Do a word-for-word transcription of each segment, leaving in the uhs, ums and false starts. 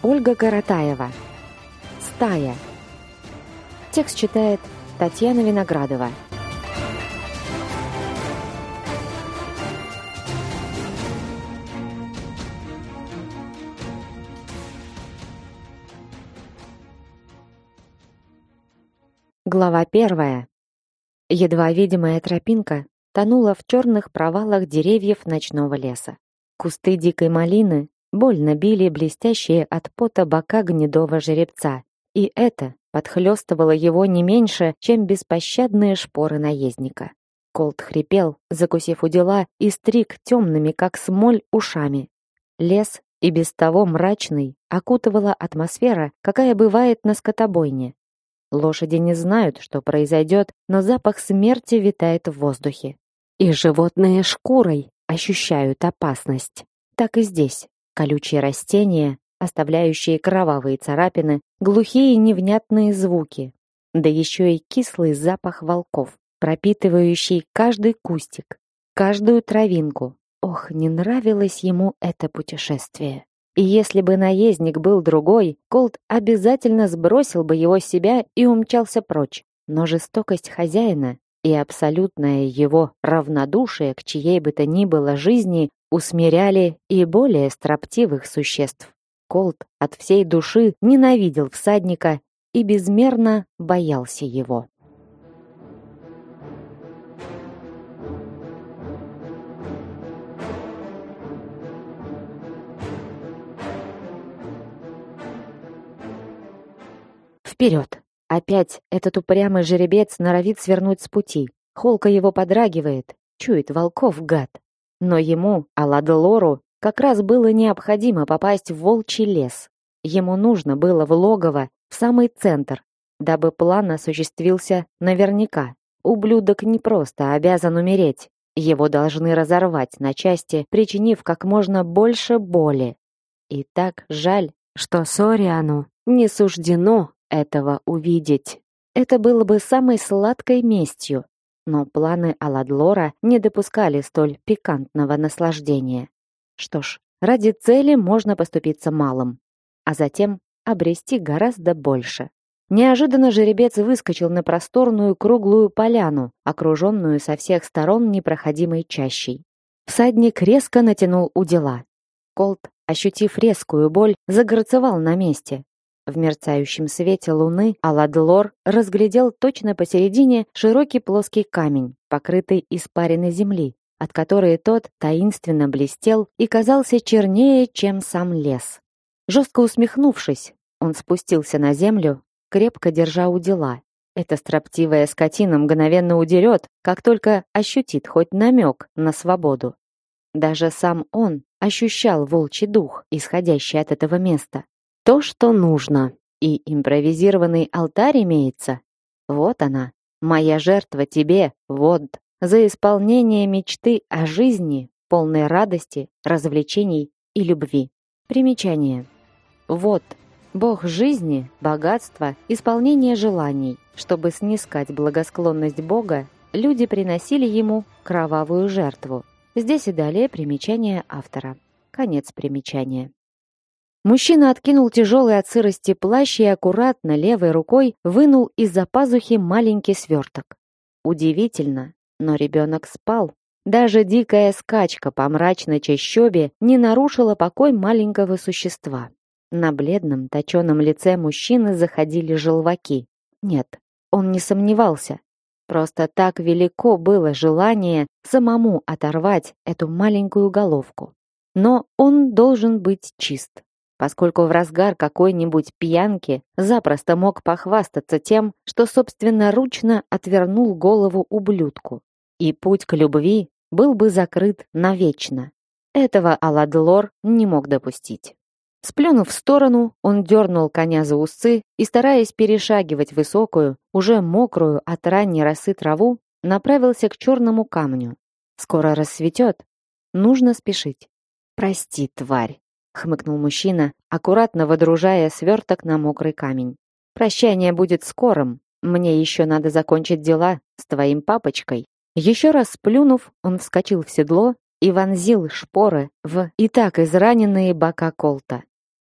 Ольга Каратаева. Стая. Текст читает Татьяна Виноградова. Глава первая. Едва видимая тропинка тонула в черных провалах деревьев ночного леса. Кусты дикой малины больно били блестящие от пота бока гнедого жеребца, и это подхлёстывало его не меньше, чем беспощадные шпоры наездника. Колт хрипел, закусив у дела, и стриг темными, как смоль, ушами. Лес, и без того мрачный, окутывала атмосфера, какая бывает на скотобойне. Лошади не знают, что произойдет, но запах смерти витает в воздухе. И животные шкурой ощущают опасность. Так и здесь. Колючие растения, оставляющие кровавые царапины, глухие невнятные звуки. Да еще и кислый запах волков, пропитывающий каждый кустик, каждую травинку. Ох, не нравилось ему это путешествие. И если бы наездник был другой, Колт обязательно сбросил бы его с себя и умчался прочь. Но жестокость хозяина и абсолютное его равнодушие к чьей бы то ни было жизни усмиряли и более строптивых существ. Колт от всей души ненавидел всадника и безмерно боялся его. Вперед! Опять этот упрямый жеребец норовит свернуть с пути. Холка его подрагивает, чует волков, гад. Но ему, Аладлору, как раз было необходимо попасть в волчий лес. Ему нужно было в логово, в самый центр, дабы план осуществился наверняка. Ублюдок не просто обязан умереть. Его должны разорвать на части, причинив как можно больше боли. И так жаль, что Сориану не суждено этого увидеть. Это было бы самой сладкой местью, но планы Аладлора не допускали столь пикантного наслаждения. Что ж, ради цели можно поступиться малым, а затем обрести гораздо больше. Неожиданно жеребец выскочил на просторную круглую поляну, окруженную со всех сторон непроходимой чащей. Всадник резко натянул удила. Колт, ощутив резкую боль, загорцевал на месте. В мерцающем свете луны Аладлор разглядел точно посередине широкий плоский камень, покрытый испариной земли, от которой тот таинственно блестел и казался чернее, чем сам лес. Жестко усмехнувшись, он спустился на землю, крепко держа удила. Эта строптивая скотина мгновенно удерет, как только ощутит хоть намек на свободу. Даже сам он ощущал волчий дух, исходящий от этого места. То, что нужно. И импровизированный алтарь имеется. Вот она, моя жертва тебе, вот, за исполнение мечты о жизни, полной радости, развлечений и любви. Примечание. Вот, Бог жизни, богатства, исполнения желаний. Чтобы снискать благосклонность Бога, люди приносили ему кровавую жертву. Здесь и далее примечание автора. Конец примечания. Мужчина откинул тяжелый от сырости плащ и аккуратно левой рукой вынул из-за пазухи маленький сверток. Удивительно, но ребенок спал. Даже дикая скачка по мрачной чащобе не нарушила покой маленького существа. На бледном, точеном лице мужчины заходили желваки. Нет, он не сомневался. Просто так велико было желание самому оторвать эту маленькую головку. Но он должен быть чист, поскольку в разгар какой-нибудь пьянки запросто мог похвастаться тем, что собственноручно отвернул голову ублюдку, и путь к любви был бы закрыт навечно. Этого Аладлор не мог допустить. Сплюнув в сторону, он дернул коня за усы и, стараясь перешагивать высокую, уже мокрую от ранней росы траву, направился к черному камню. Скоро рассветет, нужно спешить. «Прости, тварь», — хмыкнул мужчина, аккуратно водружая сверток на мокрый камень. «Прощание будет скорым. Мне еще надо закончить дела с твоим папочкой». Еще раз сплюнув, он вскочил в седло и вонзил шпоры в и так израненные бока Колта.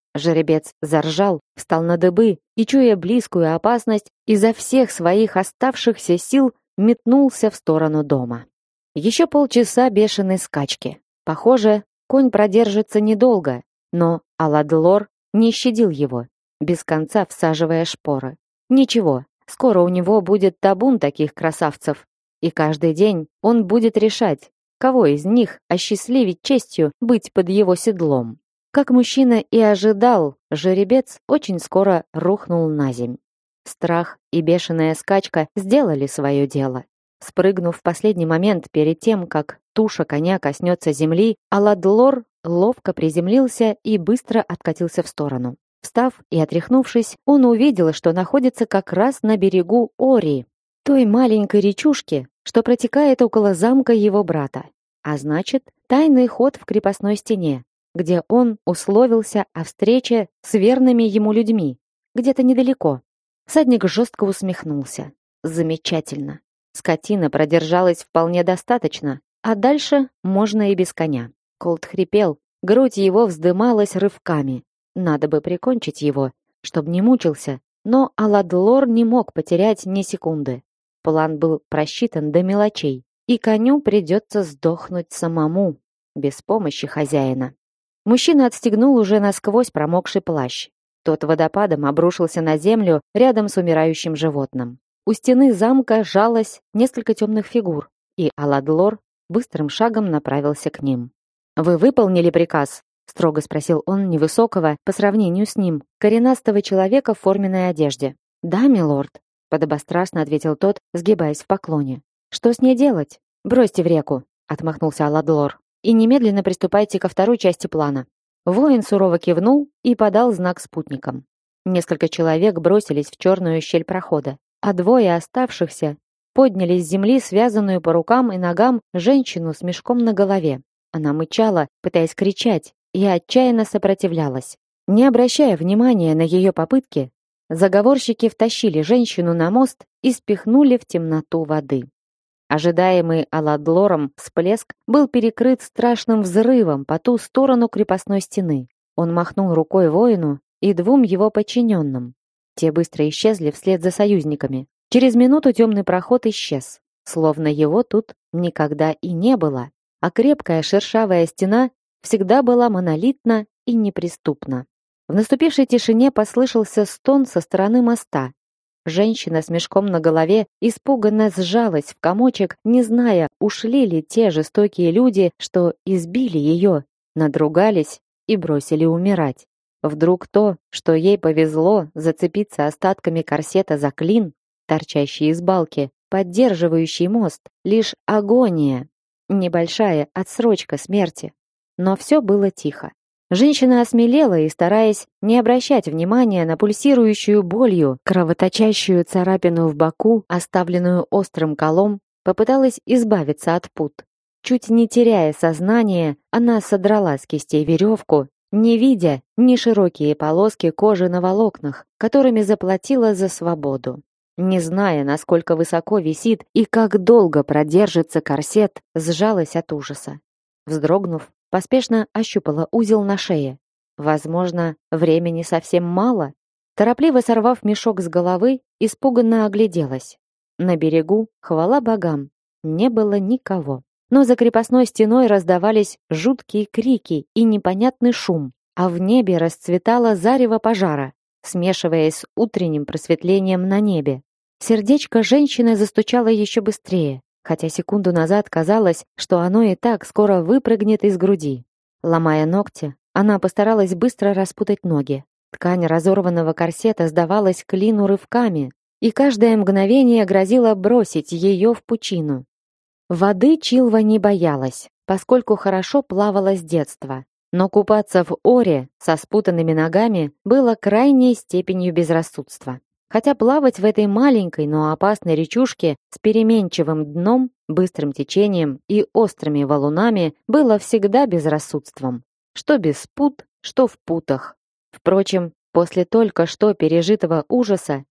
Жеребец заржал, встал на дыбы и, чуя близкую опасность, изо всех своих оставшихся сил метнулся в сторону дома. Еще полчаса бешеной скачки. Похоже, конь продержится недолго, но Аладлор не щадил его, без конца всаживая шпоры. Ничего, скоро у него будет табун таких красавцев, и каждый день он будет решать, кого из них осчастливить честью быть под его седлом. Как мужчина и ожидал, жеребец очень скоро рухнул на земь. Страх и бешеная скачка сделали свое дело. Спрыгнув в последний момент перед тем, как туша коня коснется земли, Аладлор ловко приземлился и быстро откатился в сторону. Встав и отряхнувшись, он увидел, что находится как раз на берегу Ори, той маленькой речушки, что протекает около замка его брата. А значит, тайный ход в крепостной стене, где он условился о встрече с верными ему людьми, где-то недалеко. Всадник жестко усмехнулся. Замечательно. Скотина продержалась вполне достаточно, а дальше можно и без коня. Колт хрипел, грудь его вздымалась рывками. Надо бы прикончить его, чтобы не мучился, но Аладлор не мог потерять ни секунды. План был просчитан до мелочей, и коню придется сдохнуть самому, без помощи хозяина. Мужчина отстегнул уже насквозь промокший плащ. Тот водопадом обрушился на землю рядом с умирающим животным. У стены замка жалось несколько темных фигур, и Аладлор быстрым шагом направился к ним. «Вы выполнили приказ?» — строго спросил он невысокого, по сравнению с ним, коренастого человека в форменной одежде. «Да, милорд», — подобострастно ответил тот, сгибаясь в поклоне. «Что с ней делать? Бросьте в реку», — отмахнулся Аладлор. «И немедленно приступайте ко второй части плана». Воин сурово кивнул и подал знак спутникам. Несколько человек бросились в черную щель прохода, а двое оставшихся подняли с земли связанную по рукам и ногам женщину с мешком на голове. Она мычала, пытаясь кричать, и отчаянно сопротивлялась. Не обращая внимания на ее попытки, заговорщики втащили женщину на мост и спихнули в темноту воды. Ожидаемый Аладлором всплеск был перекрыт страшным взрывом по ту сторону крепостной стены. Он махнул рукой воину и двум его подчиненным. Те быстро исчезли вслед за союзниками. Через минуту темный проход исчез, словно его тут никогда и не было, а крепкая шершавая стена всегда была монолитна и неприступна. В наступившей тишине послышался стон со стороны моста. Женщина с мешком на голове испуганно сжалась в комочек, не зная, ушли ли те жестокие люди, что избили ее, надругались и бросили умирать. Вдруг то, что ей повезло зацепиться остатками корсета за клин, торчащий из балки, поддерживающий мост, лишь агония, небольшая отсрочка смерти. Но все было тихо. Женщина осмелела и, стараясь не обращать внимания на пульсирующую болью, кровоточащую царапину в боку, оставленную острым колом, попыталась избавиться от пут. Чуть не теряя сознание, она содрала с кистей веревку, не видя ни широкие полоски кожи на волокнах, которыми заплатила за свободу. Не зная, насколько высоко висит и как долго продержится корсет, сжалась от ужаса. Вздрогнув, поспешно ощупала узел на шее. Возможно, времени совсем мало. Торопливо сорвав мешок с головы, испуганно огляделась. На берегу, хвала богам, не было никого. Но за крепостной стеной раздавались жуткие крики и непонятный шум, а в небе расцветало зарево пожара, смешиваясь с утренним просветлением на небе. Сердечко женщины застучало еще быстрее, хотя секунду назад казалось, что оно и так скоро выпрыгнет из груди. Ломая ногти, она постаралась быстро распутать ноги. Ткань разорванного корсета сдавалась клину рывками, и каждое мгновение грозило бросить ее в пучину. Воды Чилва не боялась, поскольку хорошо плавала с детства. Но купаться в Оре со спутанными ногами было крайней степенью безрассудства. Хотя плавать в этой маленькой, но опасной речушке с переменчивым дном, быстрым течением и острыми валунами было всегда безрассудством. Что без пут, что в путах. Впрочем, после только что пережитого ужаса